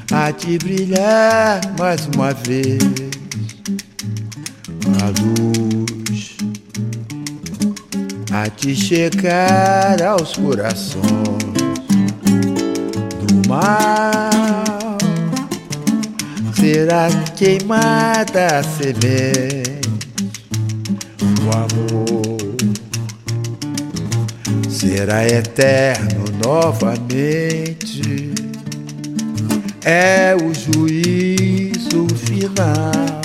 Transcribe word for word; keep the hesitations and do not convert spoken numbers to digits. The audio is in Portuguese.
há de brilhar mais uma vez a luz, há de chegar aos corações do mal. Será queimada a semente do amor, será eterno novamente. É o juízo final.